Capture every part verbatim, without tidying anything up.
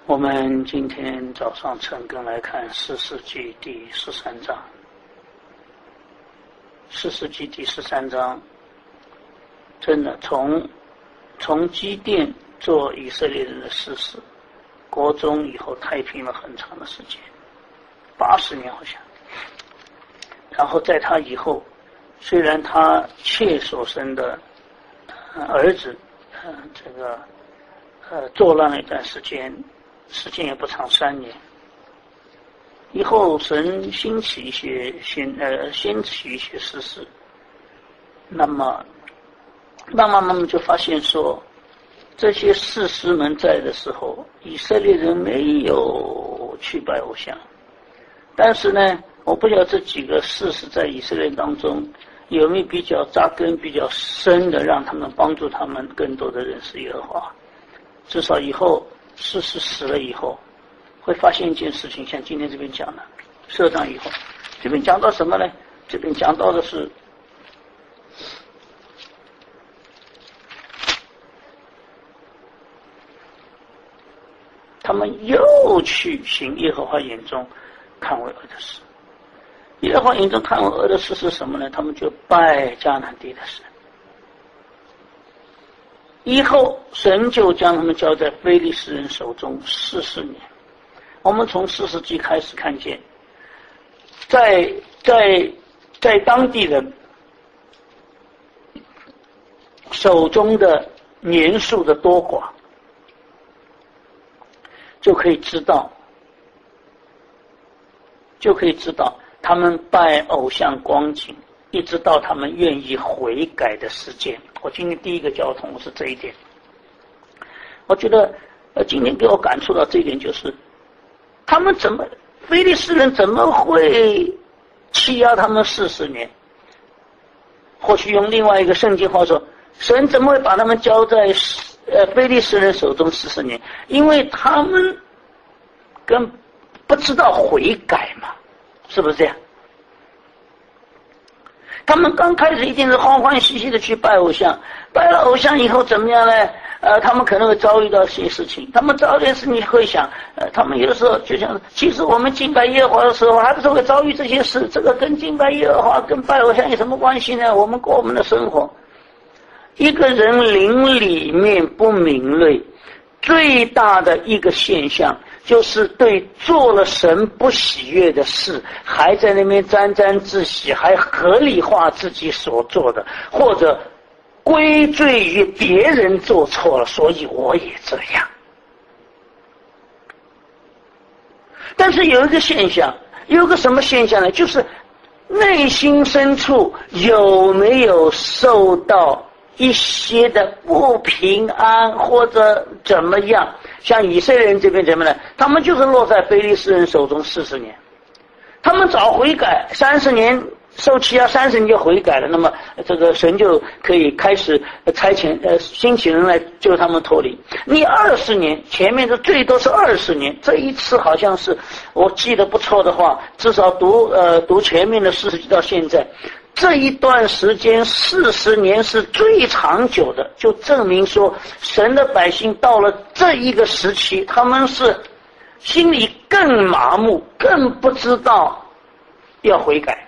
我们今天早上晨更来看士师记第十三章。士师记第十三章，真的从从基甸做以色列人的士师，国中以后太平了很长的时间，八十年好像。然后在他以后，虽然他妾所生的、呃、儿子，呃，这个呃作乱了一段时间，时间也不长，三年。以后神兴起一些先呃兴起一些事实，那么慢慢慢慢就发现说，这些士师们在的时候，以色列人没有去拜偶像。但是呢，我不晓得这几个士师在以色列当中有没有比较扎根比较深的，让他们帮助他们更多的认识耶和华。至少以后士师死了以后，会发现一件事情，像今天这边讲的社长以后，这边讲到什么呢？这边讲到的是他们又去行耶和华眼中看为恶的事。耶和华眼中看为恶的事是什么呢？他们就拜迦南地的神。以后神就将他们交在非利士人手中四十年。我们从士师记开始看见，在在在当地人手中的年数的多寡，就可以知道，就可以知道他们拜偶像光景，一直到他们愿意悔改的时间。我今天第一个交通是这一点。我觉得，呃，今天给我感触到这一点就是。他们怎么，非利士人怎么会欺压他们四十年？或许用另外一个圣经话说，神怎么会把他们交在呃非利士人手中四十年？因为他们跟不知道悔改嘛，是不是这样？他们刚开始一定是欢欢喜喜的去拜偶像，拜了偶像以后怎么样呢？呃，他们可能会遭遇到一些事情，他们遭遇的事情会想，呃，他们有的时候就像，其实我们敬拜耶和华的时候，还不是会遭遇这些事，这个跟敬拜耶和华跟拜偶像有什么关系呢？我们过我们的生活。一个人灵里面不敏锐，最大的一个现象就是对做了神不喜悦的事，还在那边沾沾自喜，还合理化自己所做的，或者归罪于别人做错了，所以我也这样。但是有一个现象，有个什么现象呢？就是内心深处有没有受到一些的不平安或者怎么样？像以色列人这边怎么呢？他们就是落在非利士人手中四十年，他们早悔改，三十年受欺压，三十年就悔改了，那么这个神就可以开始差遣呃兴起人来救他们脱离。你二十年，前面的最多是二十年，这一次好像是我记得不错的话，至少读呃读前面的四十到现在。这一段时间四十年是最长久的，就证明说神的百姓到了这一个时期，他们是心里更麻木，更不知道要悔改。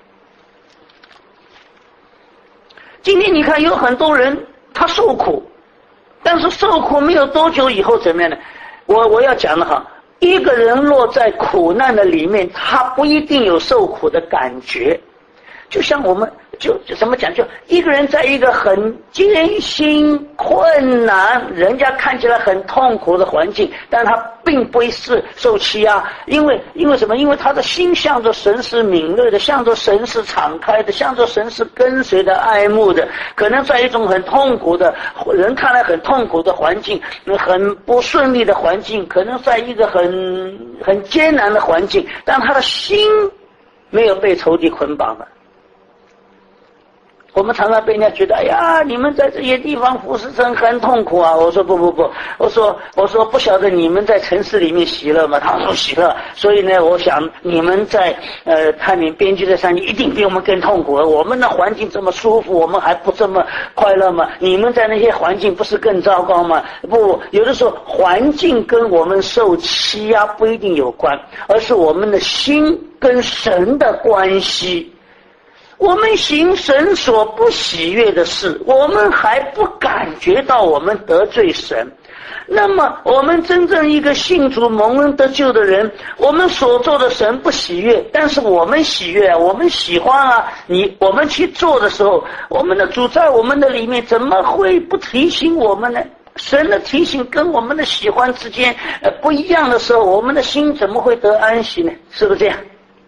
今天你看有很多人他受苦，但是受苦没有多久以后怎么样呢？我我要讲的哈，一个人落在苦难的里面，他不一定有受苦的感觉。就像我们就就怎么讲，就一个人在一个很艰辛困难，人家看起来很痛苦的环境，但他并不是受欺压，因为因为什么？因为他的心向着神是敏锐的，向着神是敞开的，向着神是跟随的爱慕的。可能在一种很痛苦的人看来很痛苦的环境，很不顺利的环境，可能在一个很很艰难的环境，但他的心没有被仇敌捆绑了。 我们常常被人家觉得，哎呀，你们在这些地方服侍神很痛苦啊。我说不不不，我说我说不晓得你们在城市里面喜乐吗？他们说喜乐。所以呢，我想你们在呃探明边居在山里一定比我们更痛苦。我们的环境这么舒服，我们还不这么快乐吗？你们在那些环境不是更糟糕吗？不，有的时候环境跟我们受欺压不一定有关，而是我们的心跟神的关系。我们行神所不喜悦的事，我们还不感觉到我们得罪神。那么我们真正一个信主蒙恩得救的人，我们所做的神不喜悦，但是我们喜悦，我们喜欢啊。你我们去做的时候，我们的主在我们的里面，怎么会不提醒我们呢？神的提醒跟我们的喜欢之间呃不一样的时候，我们的心怎么会得安息呢？是不是这样？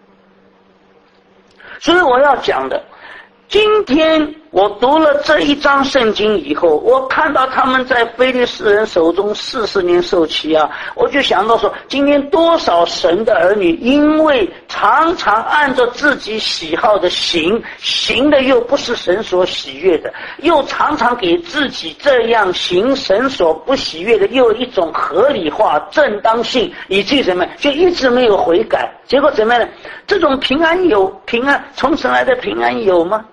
所以我要讲的，今天我读了这一章圣经以后，我看到他们在非利士人手中四十年受欺压，我就想到说，今天多少神的儿女因为常常按照自己喜好的行，行的又不是神所喜悦的，又常常给自己这样行神所不喜悦的又一种合理化正当性，以至于什么就一直没有悔改。结果怎么样呢？这种平安有平安从神来的平安有吗？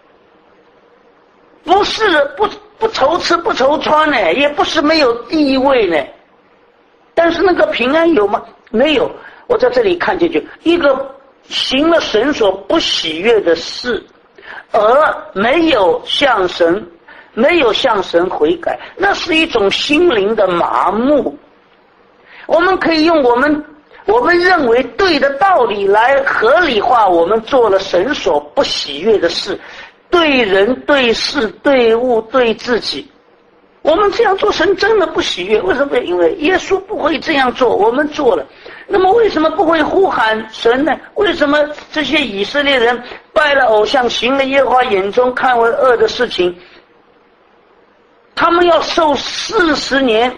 不是不不愁吃不愁穿呢，也不是没有地位呢。但是那个平安有吗？没有。我在这里看见就一个行了神所不喜悦的事，而没有向神没有向神悔改，那是一种心灵的麻木。我们可以用我们我们认为对的道理来合理化我们做了神所不喜悦的事，对人对事对物对自己。我们这样做神真的不喜悦，为什么？因为耶稣不会这样做，我们做了。那么为什么不会呼喊神呢？为什么这些以色列人拜了偶像，行了耶和华眼中看为恶的事情，他们要受四十年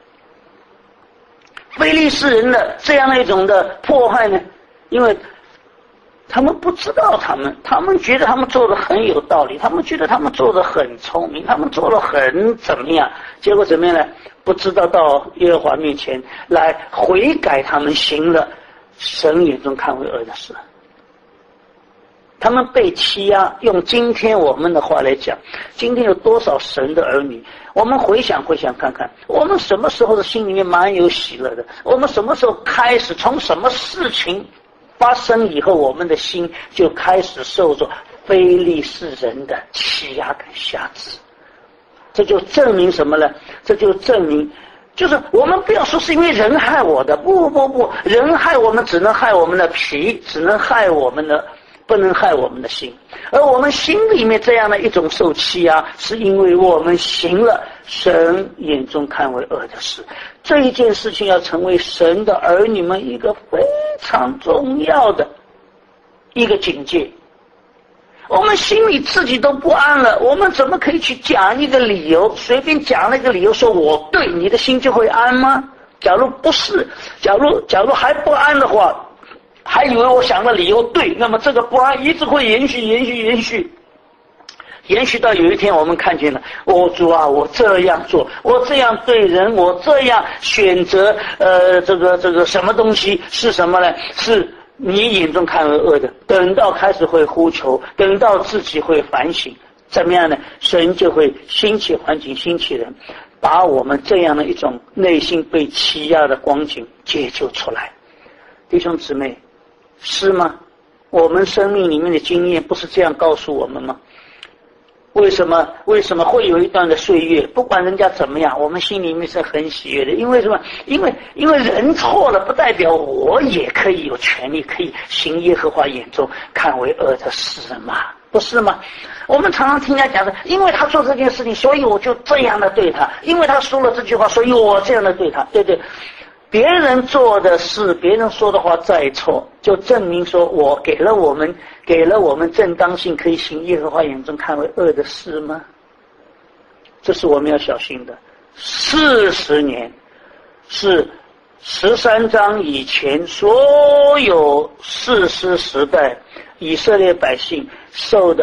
非利士人的这样一种的迫害呢？因为他们不知道，他们他们觉得他们做的很有道理，他们觉得他们做的很聪明，他们做的很怎么样，结果怎么样呢？不知道到耶和华面前来悔改，他们行了神眼中看为恶的事。他们被欺压，用今天我们的话来讲，今天有多少神的儿女，我们回想回想看看，我们什么时候的心里面蛮有喜乐的？我们什么时候开始，从什么事情发生以后，我们的心就开始受着非利士人的欺压跟辖制？这就证明什么呢？这就证明，就是我们不要说是因为人害我的，不不不，人害我们只能害我们的皮，只能害我们的，不能害我们的心。而我们心里面这样的一种受欺压，是因为我们行了神眼中看为恶的事。这一件事情要成为神的儿女们一个非常重要的一个警戒。我们心里自己都不安了，我们怎么可以去讲一个理由，随便讲那个理由说我对，你的心就会安吗？假如不是，假如假如还不安的话，还以为我想的理由对，那么这个不安一直会延续延续延续延续到有一天我们看见了，哦主啊，我这样做，我这样对人，我这样选择呃这个这个什么东西是什么呢？是你眼中看为恶的。等到开始会呼求，等到自己会反省，怎么样呢？神就会兴起环境，兴起人，把我们这样的一种内心被欺压的光景解救出来。弟兄姊妹，是吗？我们生命里面的经验不是这样告诉我们吗？为什么为什么会有一段的岁月，不管人家怎么样，我们心里面是很喜悦的？因为什么？因为因为人错了，不代表我也可以有权利可以行耶和华眼中看为恶的事嘛，不是吗？我们常常听人家讲的，因为他做这件事情，所以我就这样的对他，因为他说了这句话，所以我这样的对他，对对。别人做的事，别人说的话再错，就证明说我给了我们给了我们正当性，可以行耶和华眼中看为恶的事吗？这是我们要小心的。四十年是十三章以前所有士师时代以色列百姓受的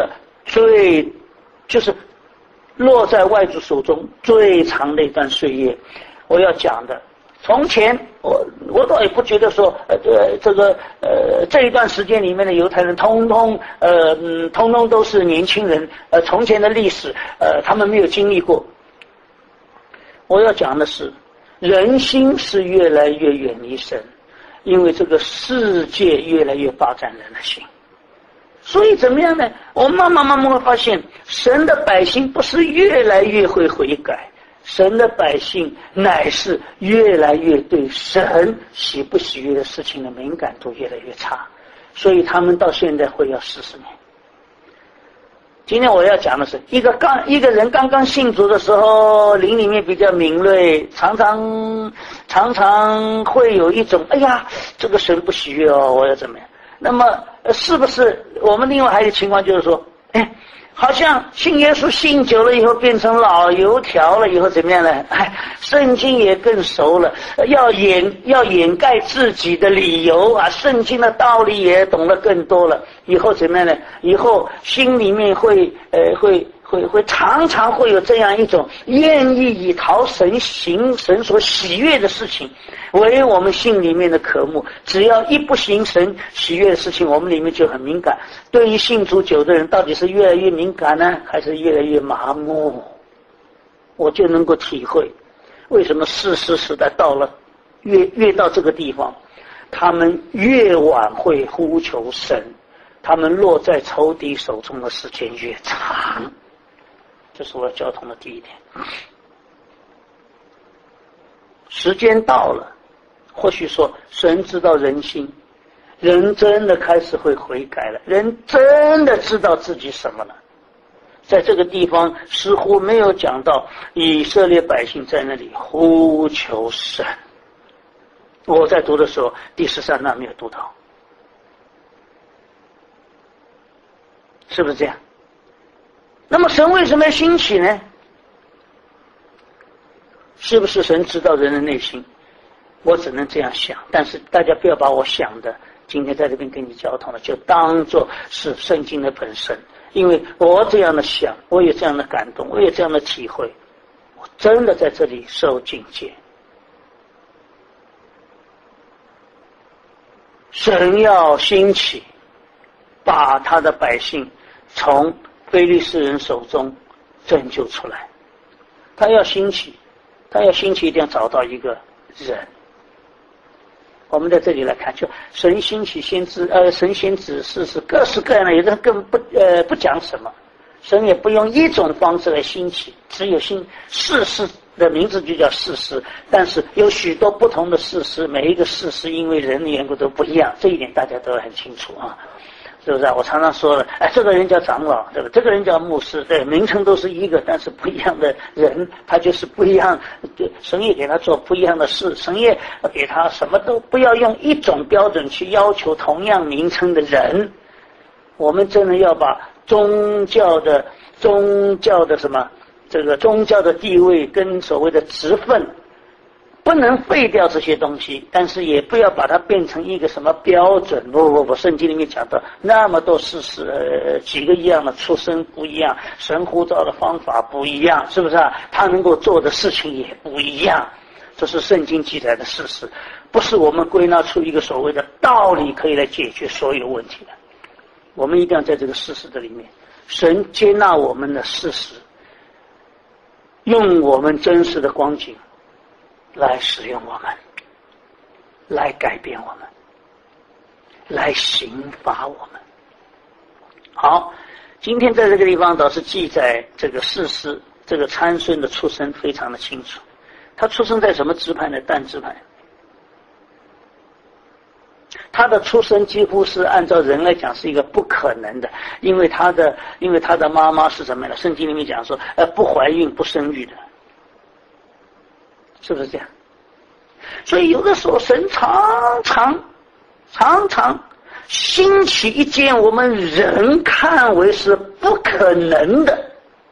最就是落在外族手中最长的一段岁月。我要讲的，从前我我倒也不觉得说呃呃这个呃这一段时间里面的犹太人通通呃嗯通通都是年轻人，呃从前的历史呃他们没有经历过。我要讲的是，人心是越来越远离神，因为这个世界越来越霸占人的心。所以怎么样呢？我们慢慢慢慢会发现，神的百姓不是越来越会悔改，神的百姓乃是越来越对神喜不喜悦的事情的敏感度越来越差，所以他们到现在会要四十年。今天我要讲的是，一个刚一个人刚刚信主的时候，灵里面比较敏锐，常常常常会有一种，哎呀，这个神不喜悦哦，我要怎么样？那么是不是我们另外还有情况就是说，哎，好像信耶稣信久了以后变成老油条了，以后怎么样呢？哎，圣经也更熟了，要掩要掩盖自己的理由啊，圣经的道理也懂得更多了，以后怎么样呢？以后心里面会呃会会会常常会有这样一种愿意以讨神行神所喜悦的事情为我们心里面的渴慕，只要一不行神喜悦的事情，我们里面就很敏感。对于信主久的人，到底是越来越敏感呢，还是越来越麻木？我就能够体会为什么士师时代到了越越到这个地方，他们越晚会呼求神，他们落在仇敌手中的时间越长。这是我要交通的第一点。时间到了，或许说神知道人心，人真的开始会悔改了，人真的知道自己什么了。在这个地方似乎没有讲到以色列百姓在那里呼求神，我在读的时候第十三章没有读到，是不是这样？那么神为什么要兴起呢？是不是神知道人的内心？我只能这样想，但是大家不要把我想的今天在这边跟你交通了就当作是圣经的本身，因为我这样的想，我有这样的感动，我有这样的体会，我真的在这里受警戒。神要兴起，把他的百姓从非利士人手中拯救出来，他要兴起，他要兴起一定要找到一个人。我们在这里来看，就神兴起先知，呃，神先指示是各式各样的，有的更不呃不讲什么，神也不用一种方式来兴起，只有兴士师的名字就叫士师，但是有许多不同的士师，每一个士师因为人的缘故都不一样，这一点大家都很清楚啊。是不是啊？我常常说了，哎，这个人叫长老，对吧？这个人叫牧师，对，名称都是一个，但是不一样的人，他就是不一样。神也给他做不一样的事，神也给他什么都不要用一种标准去要求同样名称的人。我们真的要把宗教的宗教的什么这个宗教的地位跟所谓的职分。不能废掉这些东西，但是也不要把它变成一个什么标准。不不不，圣经里面讲到那么多事实，呃，几个一样的出身不一样，神呼召的方法不一样，是不是啊？他能够做的事情也不一样，这是圣经记载的事实，不是我们归纳出一个所谓的道理可以来解决所有问题的。我们一定要在这个事实的里面，神接纳我们的事实，用我们真实的光景来使用我们，来改变我们，来刑罚我们。好，今天在这个地方倒是记载这个士师这个参孙的出身非常的清楚。他出生在什么支派呢？但支派。他的出生几乎是按照人来讲是一个不可能的，因为他的因为他的妈妈是什么呢？圣经里面讲说，呃，不怀孕不生育的。是不是这样？所以有的时候神常常常常兴起一件我们人看为是不可能的，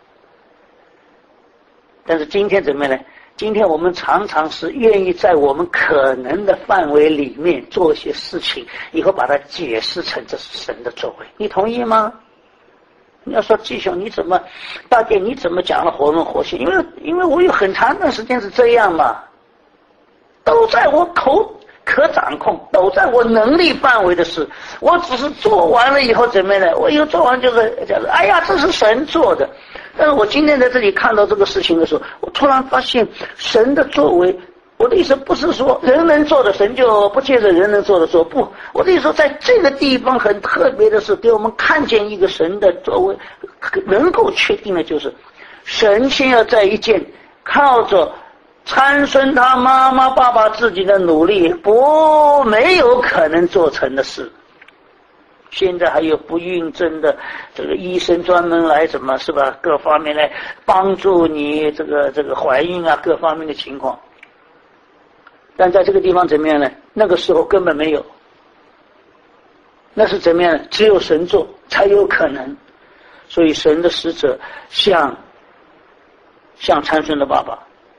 但是今天怎么样呢？今天我们常常是愿意在我们可能的范围里面做一些事情，以后把它解释成这是神的作为，你同意吗？ 你要说继兄你怎么，大姐你怎么讲了活人活现？因为因为我有很长一段时间是这样嘛，都在我口可掌控，都在我能力范围的事，我只是做完了以后怎么样呢？我以后做完就是讲，哎呀，这是神做的。但是我今天在这里看到这个事情的时候，我突然发现神的作为。我的意思不是说人能做的神就不借着人能做的做，不，我的意思说在这个地方很特别的是给我们看见一个神的作为，能够确定的就是神先要在一件靠着参孙他妈妈爸爸自己的努力不没有可能做成的事。现在还有不孕症的这个医生专门来什么是吧，各方面来帮助你这个这个怀孕啊，各方面的情况。但在这个地方怎么样呢？那个时候根本没有，那是怎么样呢？只有神做才有可能。所以神的使者向向参孙的爸爸，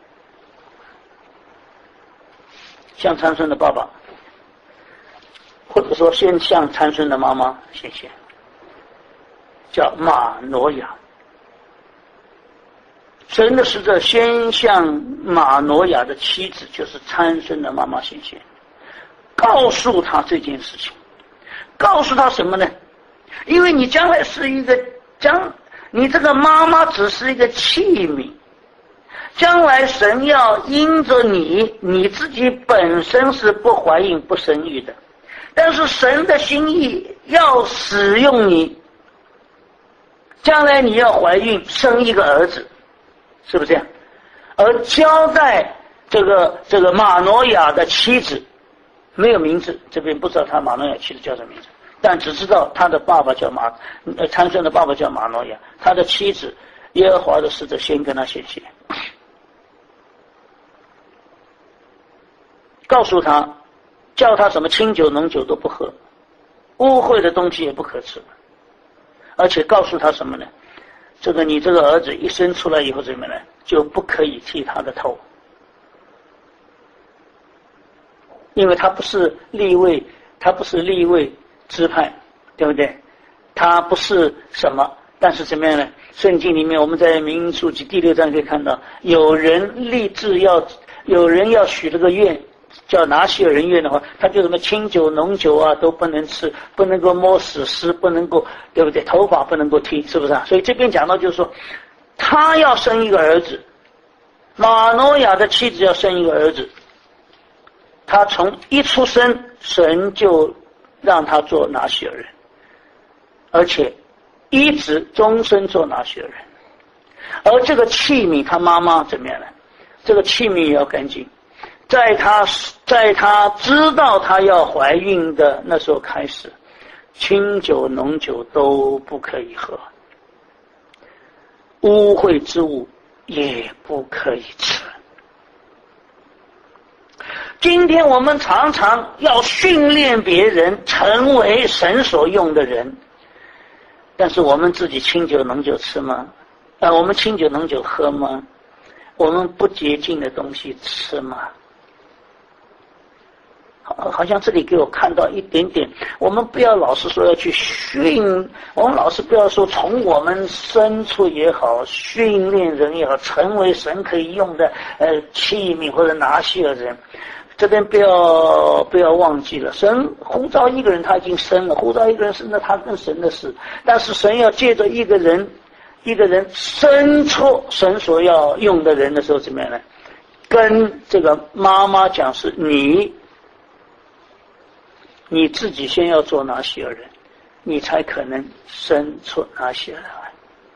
向参孙的爸爸，或者说先向参孙的妈妈，谢谢，叫马挪亚。神的使者先向马挪亚的妻子，就是参孙的妈妈显现，告诉他这件事情。告诉他什么呢？因为你将来是一个将你这个妈妈只是一个器皿，将来神要因着你，你自己本身是不怀孕不生育的，但是神的心意要使用你，将来你要怀孕生一个儿子，是不是这样？而交代这个这个马挪亚的妻子没有名字，这边不知道他马挪亚妻子叫什么名字，但只知道他的爸爸叫马呃参孙的爸爸叫马挪亚，他的妻子耶和华的使者先跟他显现，告诉他叫他什么清酒浓酒都不喝，污秽的东西也不可吃，而且告诉他什么呢？这个你这个儿子一生出来以后怎么呢？就不可以剃他的头，因为他不是利未，他不是利未支派，对不对？他不是什么，但是怎么样呢？圣经里面我们在民数记第六章可以看到，有人立志要，有人要许了个愿，叫拿西尔人愿的话，他就什么清酒浓酒啊都不能吃，不能够摸死尸，不能够，对不对？头发不能够剃，是不是啊？所以这边讲到就是说，他要生一个儿子，马挪亚的妻子要生一个儿子，他从一出生，神就让他做拿西尔人，而且一直终身做拿西尔人。而这个器皿，他妈妈怎么样呢？这个器皿也要干净。在他在他知道他要怀孕的那时候开始，清酒浓酒都不可以喝，污秽之物也不可以吃。今天我们常常要训练别人成为神所用的人，但是我们自己清酒浓酒吃吗？啊，我们清酒浓酒喝吗？我们不洁净的东西吃吗？好，好像这里给我看到一点点，我们不要老是说要去训，我们老是不要说从我们深处也好，训练人也好，成为神可以用的呃器皿或者拿西尔人。这边不要不要忘记了，神呼召一个人他已经生了，呼召一个人生了他跟神的事，但是神要借着一个人一个人生出神所要用的人的时候怎么样呢？跟这个妈妈讲是你你自己先要做拿西尔人，你才可能生出拿西尔来。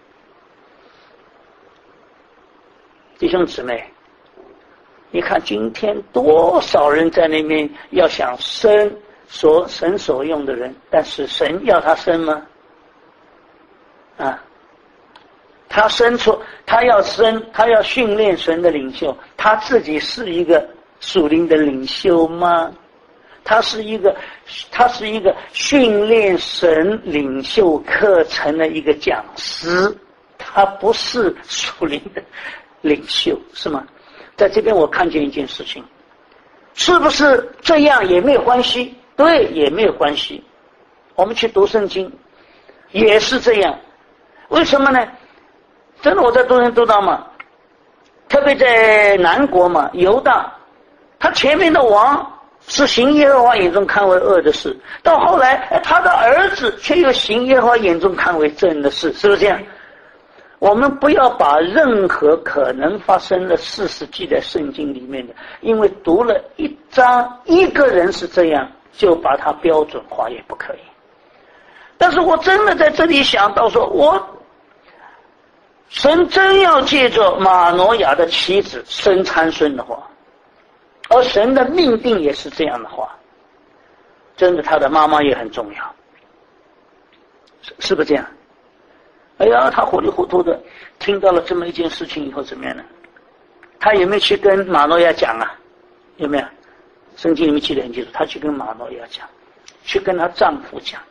弟兄姊妹，你看今天多少人在那边要想生所神所用的人，但是神要他生吗？啊，他生出他要生他要训练神的领袖，他自己是一个属灵的领袖吗？他是一个他是一个训练神领袖课程的一个讲师，他不是属灵的领袖，是吗？在这边我看见一件事情，是不是这样也没有关系？对，也没有关系。我们去读圣经也是这样， 为什么呢？真的我在中间读到嘛，特别在南国嘛，犹大，他前面的王是行耶和华眼中看为恶的事，到后来他的儿子却又行耶和华眼中看为正的事，是不是这样？我们不要把任何可能发生的事实记在圣经里面的，因为读了一章一个人是这样，就把它标准化也不可以。但是我真的在这里想到说，我神真要借着马诺亚的妻子生参孙的话，而神的命定也是这样的话，真的他的妈妈也很重要，是是不是这样？哎呀，他糊里糊涂的听到了这么一件事情以后怎么样呢？他有没有去跟马诺亚讲啊？有没有？圣经里面记得很清楚，他去跟马诺亚讲，去跟她丈夫讲。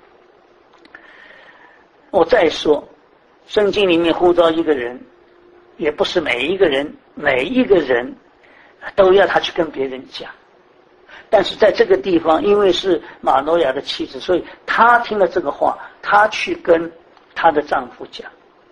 我再说，圣经里面呼召一个人，也不是每一个人每一个人都要他去跟别人讲，但是在这个地方，因为是马诺亚的妻子，所以她听了这个话，她去跟她的丈夫讲。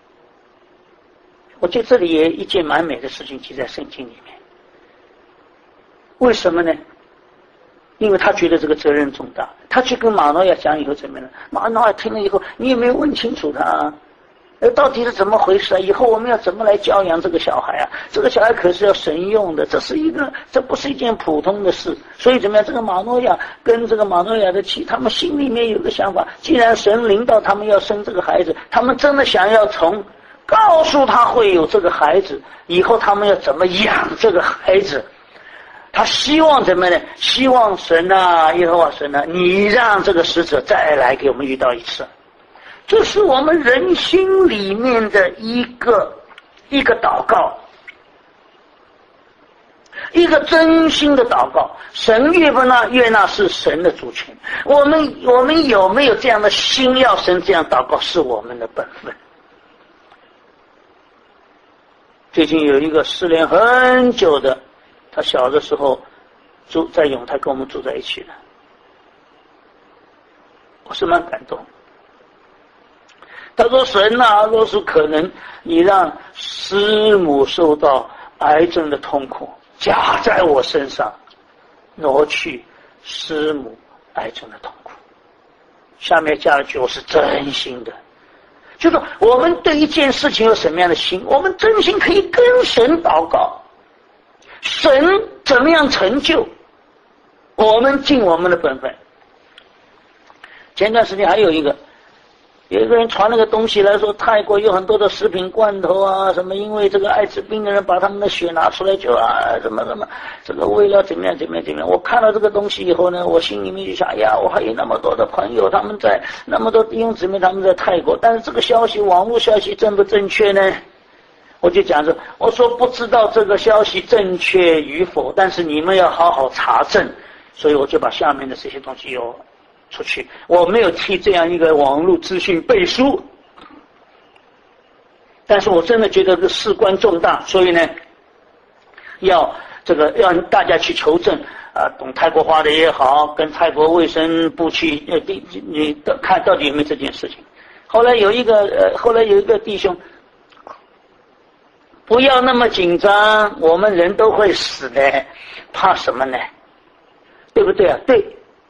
我觉得这里也一件蛮美的事情记在圣经里面。为什么呢？因为他觉得这个责任重大，他去跟马诺亚讲以后怎么样呢？马诺亚听了以后，你有没有问清楚他啊？呃，到底是怎么回事啊？以后我们要怎么来教养这个小孩啊？这个小孩可是要神用的，这是一个，这不是一件普通的事。所以怎么样？这个马诺亚跟这个马诺亚的妻，他们心里面有个想法，既然神领导他们要生这个孩子，他们真的想要从告诉他会有这个孩子，以后他们要怎么养这个孩子。他希望怎么呢？希望神啊，耶和华神啊，你让这个使者再来给我们遇到一次。这是我们人心里面的一个一个祷告，一个真心的祷告。神悦不纳悦纳是神的主权，我们我们有没有这样的心要神这样祷告是我们的本分。最近有一个失联很久的，他小的时候住在永泰跟我们住在一起的，我是蛮感动。他说神啊，若是可能你让师母受到癌症的痛苦加在我身上，挪去师母癌症的痛苦。下面加了句我是真心的，就是我们对一件事情有什么样的心，我们真心可以跟神祷告，神怎么样成就，我们尽我们的本分。前段时间还有一个有一个人传了个东西来说，泰国有很多的食品罐头啊，什么因为这个艾滋病的人把他们的血拿出来就啊，怎么怎么这个为了怎么样怎么样怎么样。我看到这个东西以后呢，我心里面就想，哎呀，我还有那么多的朋友，他们在那么多弟兄姊妹他们在泰国，但是这个消息网络消息正不正确呢？我就讲着，我说不知道这个消息正确与否，但是你们要好好查证，所以我就把下面的这些东西有出去，我没有替这样一个网络资讯背书，但是我真的觉得这事关重大，所以呢，要这个让大家去求证啊，懂泰国话的也好，跟泰国卫生部去呃，你看到底有没有这件事情。后来有一个呃，后来有一个弟兄，不要那么紧张，我们人都会死的，怕什么呢？对不对啊？对。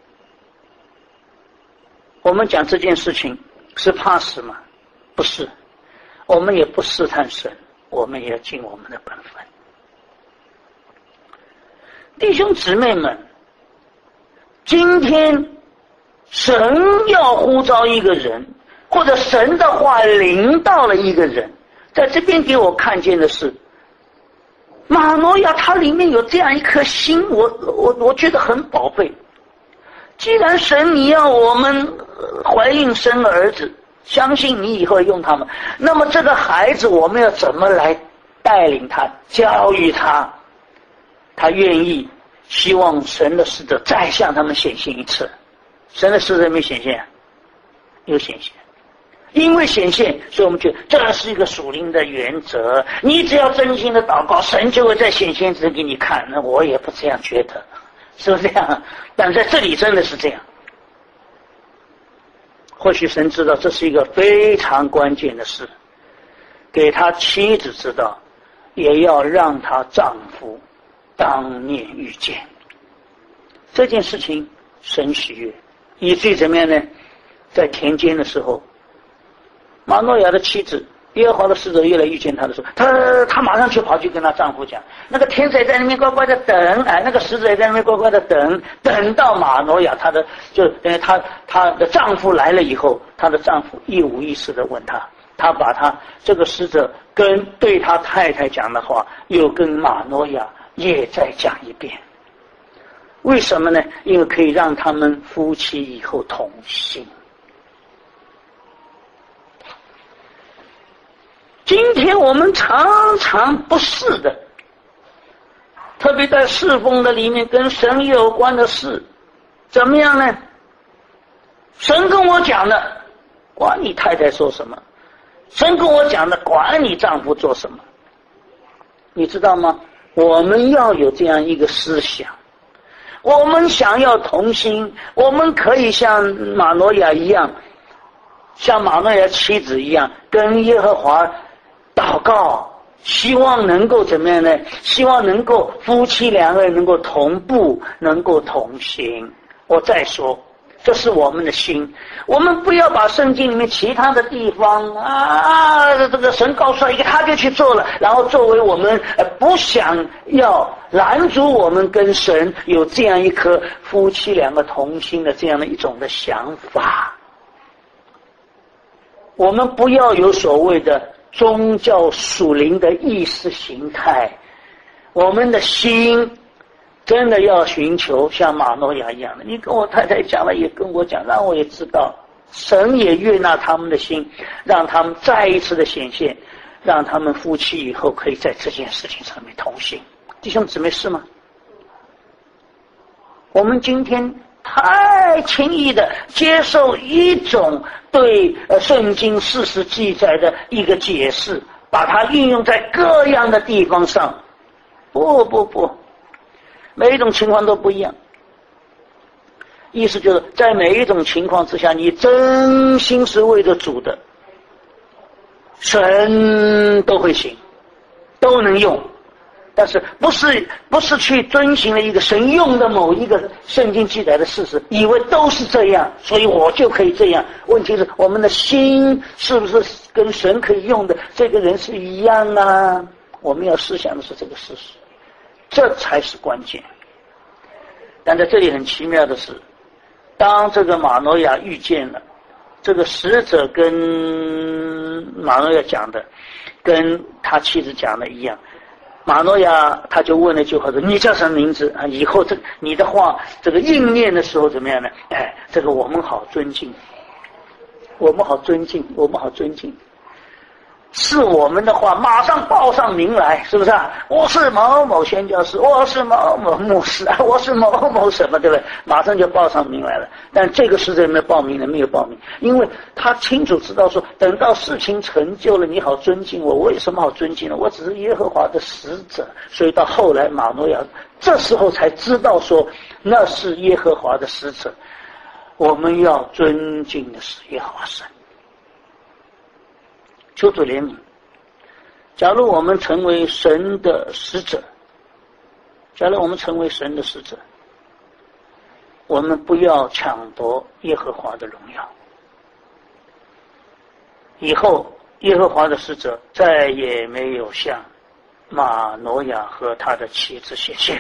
我们讲这件事情是怕死吗？不是，我们也不试探神，我们也要尽我们的本分。弟兄姊妹们，今天神要呼召一个人，或者神的话临到了一个人，在这边给我看见的是马诺亚，他里面有这样一颗心，我我我觉得很宝贝。既然神你要我们怀孕生儿子，相信你以后用他们，那么这个孩子我们要怎么来带领他，教育他，他愿意，希望神的使者再向他们显现一次。神的使者没显现，有显现，因为显现，所以我们觉得这是一个属灵的原则，你只要真心的祷告，神就会再显现一次给你看。那我也不这样觉得，是不是这样？但在这里真的是这样。或许神知道这是一个非常关键的事， 给他妻子知道，也要让他丈夫当面遇见。这件事情神喜悦，以至于怎么样呢？在田间的时候，马诺亚的妻子耶和华的使者越来遇见他的时候，他他马上就跑去跟他丈夫讲，那个天使也在那边乖乖的等，哎，那个使者也在那边乖乖的等，等到马诺亚他的就呃他他的丈夫来了以后，她的丈夫一五一十的问他，他把他这个使者跟对他太太讲的话，又跟马诺亚也再讲一遍。为什么呢？因为可以让他们夫妻以后同心。今天我们常常不是的，特别在侍奉的里面跟神有关的事，怎么样呢？神跟我讲的，管你太太说什么；神跟我讲的，管你丈夫做什么。你知道吗？我们要有这样一个思想，我们想要同心，我们可以像马诺亚一样，像马诺亚妻子一样，跟耶和华祷告，希望能够怎么样呢？希望能够夫妻两个人能够同步，能够同行。我再说，这是我们的心。我们不要把圣经里面其他的地方啊，这个神告诉他一个，他就去做了，然后作为我们呃不想要拦阻我们跟神有这样一颗夫妻两个同心的这样的一种的想法。我们不要有所谓的宗教属灵的意识形态，我们的心真的要寻求像马诺亚一样的。你跟我太太讲了，也跟我讲，让我也知道，神也悦纳他们的心，让他们再一次的显现，让他们夫妻以后可以在这件事情上面同行。弟兄姊妹，是吗？我们今天太轻易的接受一种对呃圣经事实记载的一个解释，把它运用在各样的地方上。不不不，每一种情况都不一样。意思就是在每一种情况之下，你真心是为着主的，神都会行，都能用。但是不是不是去遵循了一个神用的某一个圣经记载的事实，以为都是这样，所以我就可以这样。问题是我们的心是不是跟神可以用的这个人是一样啊？我们要思想的是这个事实，这才是关键。但在这里很奇妙的是，当这个马诺亚遇见了这个使者，跟马诺亚讲的跟他妻子讲的一样，马诺亚他就问了句话说：“你叫什么名字啊？以后这你的话这个应验的时候怎么样呢？哎，这个我们好尊敬，我们好尊敬，我们好尊敬。是我们的话，马上报上名来，是不是啊？我是某某宣教师，我是某某牧师，我是某某什么，对不对？马上就报上名来了。但这个使者有没有报名呢？没有报名，因为他清楚知道说，等到事情成就了，你好尊敬我，我有什么好尊敬的？我只是耶和华的使者。所以到后来马诺亚这时候才知道说，那是耶和华的使者。我们要尊敬的是耶和华神。求主怜悯。假如我们成为神的使者，假如我们成为神的使者，我们不要抢夺耶和华的荣耀。以后耶和华的使者再也没有向马诺亚和他的妻子显现。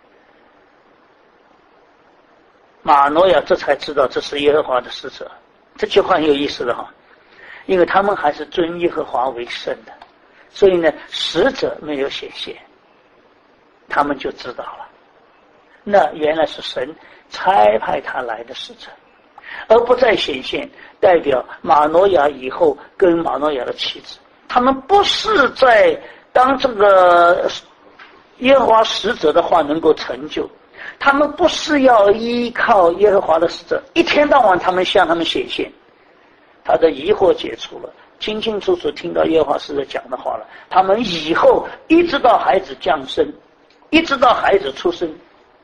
马诺亚这才知道这是耶和华的使者。这句话很有意思的哈，因为他们还是尊耶和华为圣的，所以呢，使者没有显现，他们就知道了，那原来是神差派他来的使者，而不再显现，代表马诺亚以后跟马诺亚的妻子，他们不是在当这个耶和华使者的话能够成就，他们不是要依靠耶和华的使者，一天到晚他们向他们显现，他的疑惑解除了，清清楚楚听到耶和华使者讲的话了。他们以后一直到孩子降生，一直到孩子出生，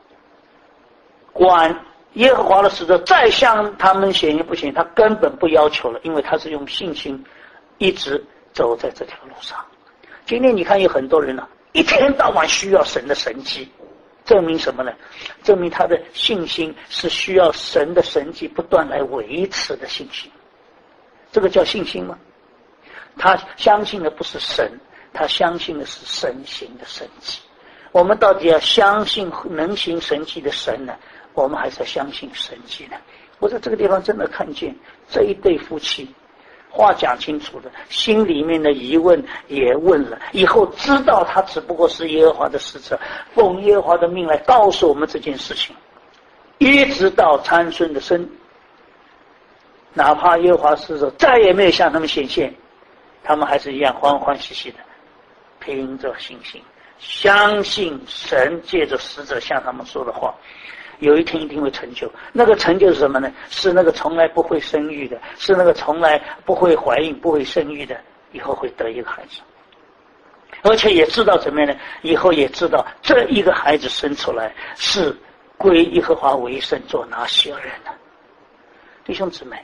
管耶和华的使者再向他们显现不显现，他根本不要求了，因为他是用信心一直走在这条路上。今天你看有很多人呢、啊，一天到晚需要神的神迹，证明什么呢？证明他的信心是需要神的神迹不断来维持的信心。这个叫信心吗？他相信的不是神，他相信的是神行的神迹。我们到底要相信能行神迹的神呢，我们还是要相信神迹呢？我在这个地方真的看见这一对夫妻话讲清楚了，心里面的疑问也问了，以后知道他只不过是耶和华的使者，奉耶和华的命来告诉我们这件事情，一直到参孙的生，哪怕耶和华使者再也没有向他们显现，他们还是一样欢欢喜喜的，凭着信心相信神借着使者向他们说的话，有一天一定会成就。那个成就是什么呢？是那个从来不会生育的，是那个从来不会怀孕不会生育的，以后会得一个孩子，而且也知道怎么样呢？以后也知道这一个孩子生出来是归耶和华为圣，做拿西尔人的。弟兄姊妹，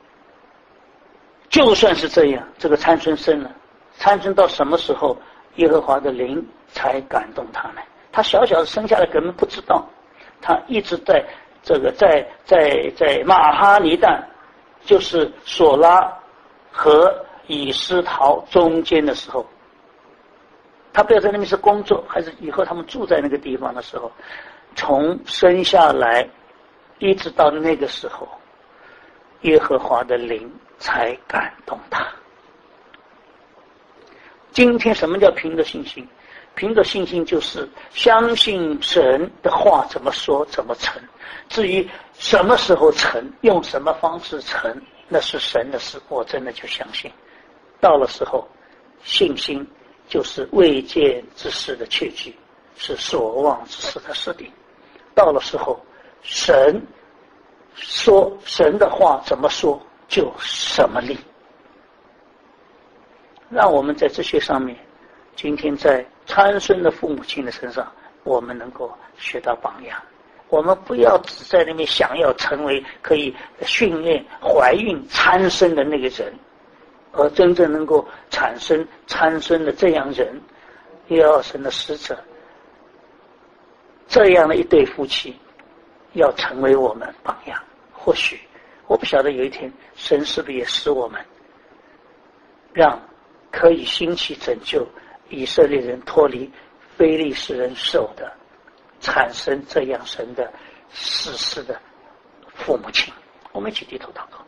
就算是这样，这个参孙生了，参孙到什么时候耶和华的灵才感动他呢？他小小的生下来根本不知道，他一直在这个在在在马哈尼旦，就是索拉和以斯陶中间的时候，他不知道在那边是工作还是以后他们住在那个地方的时候，从生下来一直到那个时候，耶和华的灵才感动他。今天什么叫凭着信心？凭着信心就是相信神的话怎么说怎么成，至于什么时候成，用什么方式成，那是神的事，我真的就相信。到了时候，信心就是未见之事的确据，是所望之事的实定。到了时候，神说神的话怎么说就什么力。让我们在这些上面，今天在参孙的父母亲的身上，我们能够学到榜样。我们不要只在那边想要成为可以训练怀孕参生的那个人，而真正能够产生参孙的这样人，耶和华神的使者，这样的一对夫妻，要成为我们榜样。或许我不晓得有一天神是不是也使我们让可以兴起拯救以色列人脱离非利士人手的，产生这样神的实施的父母亲。我们一起低头祷告。